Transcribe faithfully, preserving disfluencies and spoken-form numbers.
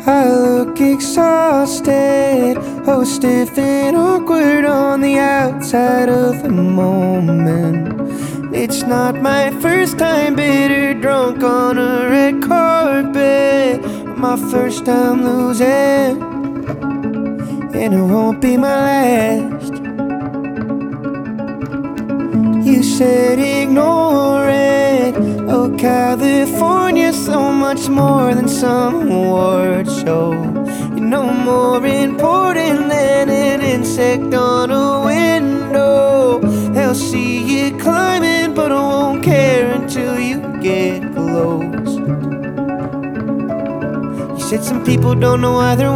I look exhausted, oh stiff and awkward on the outside of the moment. It's not my first time bitter drunk on a red carpet, my first time losing, and it won't be my last. You said ignore it. Oh, California's so much more than some award show. You're no more important than an insect on a window. They'll see you climbing, but I won't care until you get close. You said some people don't know why they're